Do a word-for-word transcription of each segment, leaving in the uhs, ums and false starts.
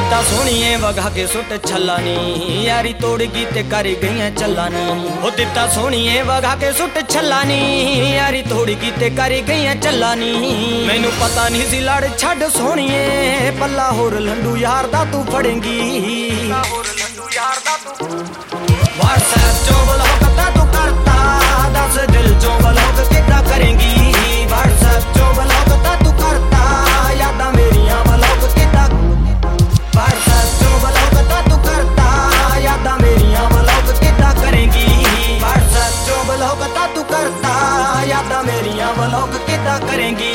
दिता सोहणीए वगा के सुट छला नी यारी तोड़ गई ते कर गई चला नी। ओ दिता सोहणीए वगा के सुट छला नी यारी तोड़ गई ते कर गई चला नी। मैनू पता नहीं सी लड़ छड़ सोहणीए पल्ला होर लंडू यार दा तू फड़ेंगी। व्हाट्सएप चो ब्लॉक ता तू करता दस दिल चो ब्लॉक कितना करेंगी। व्हाट्सएप चो ब्लॉक ता तू करता यादा मेरिया ब्लॉक कितना। व्हाट्सएप चो ब्लॉक ता तू करता यादा मेरिया ब्लॉक कितना करेंगी। व्हाट्सएप चो ब्लॉक ता तू करता यादा मेरिया ब्लॉक कितना करेंगी।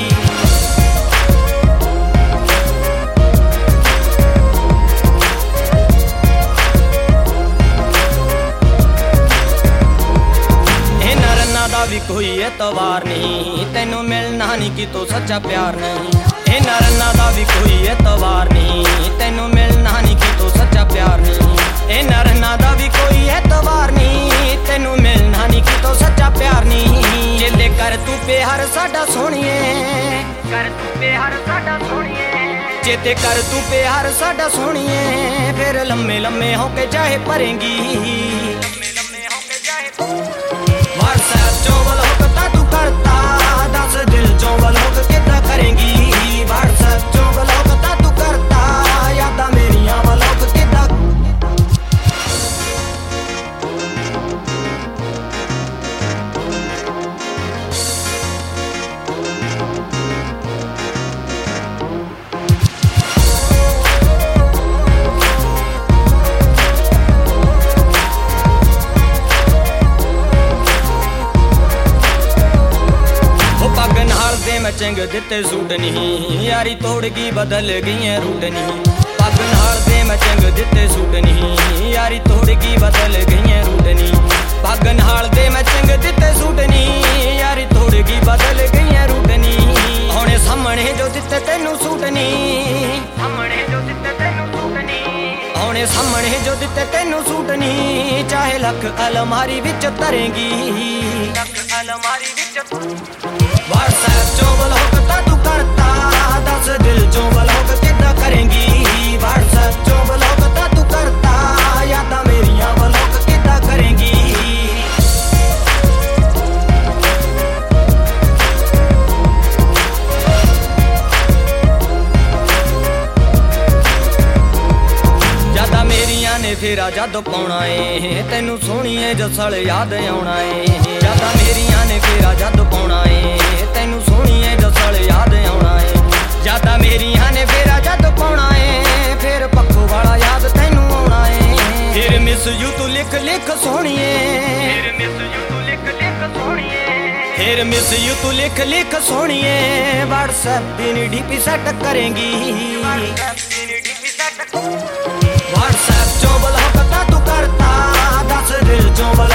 भी कोई एतवार नहीं तेनू मिलना नहीं कि तो सच्चा प्यार नहीं। इन्हां रन्ना दा भी कोई एतवार नहीं तेनू मिलना नहीं कि तो सच्चा प्यार नहीं। इन्हां रन्ना दा भी कोई एतवार नहीं तेनू मिलना नहीं कि तो सच्चा प्यार नहीं। जिले कर तू प्यार साडा सोहणीए कर तू प्यार साडा सोहणीए चेते कर तू प्यार साडा सोहणीए फिर लम्मे लम्मे होके चाहे भरेंगी। व्हाट्सएप चो ब्लॉक ता तू करता दस दिल चो ब्लॉक कितना करेंगी। व्हाट्सएप चो ब्लॉक ता तू करता यादा मेरिया ब्लॉक कितना। मैं चंग दिते सूट नहीं यारी तोड़ गई बदल गई रूट नहीं। पग नाल दे मैं चंग दिते सूट नहीं यारी तोड़ गई बदल गई रूट नहीं। पग नाल दे मैं चंग दिते सूट नहीं यारी तोड़ गई बदल गई रूट नहीं। हुणे सामने जो दिते तेनू सूट नहीं सामने जो दिते तेनू सूट नहीं। हुणे सामने जो दिते तेनू सूट नहीं चाहे लख अलमारी विच धरेंगी लख अलमारी विच। व्हाट्सएप चो ब्लॉक ता तू करता दस दिल चो ब्लॉक कितना करेंगी। व्हाट्सएप चो ब्लॉक ता तू करता यादा मेरिया ब्लॉक कितना करेंगी। यादा मेरिया ने फेरा जद पाउणा ए तेनू सोहणीए जसल याद आउणा ए। यादा मेरिया ने फेरा जद पाउणा ए तेनू सोहणीए जसल याद आउणा ए। यादा मेरिया ने फेरा जद पाउणा ए फिर पक्को वाला याद तेनू आउणा ए। फिर मिस यू तू लिख लिख सोहणीए फिर मिस यू तू लिख लिख सोहणीए फिर मिस यू तू लिख लिख सोहणीए। व्हाट्सएप दी डीपी सेट करेंगी। व्हाट्सएप चो ब्लॉक ता तू करता दस दिल चो ब्लॉक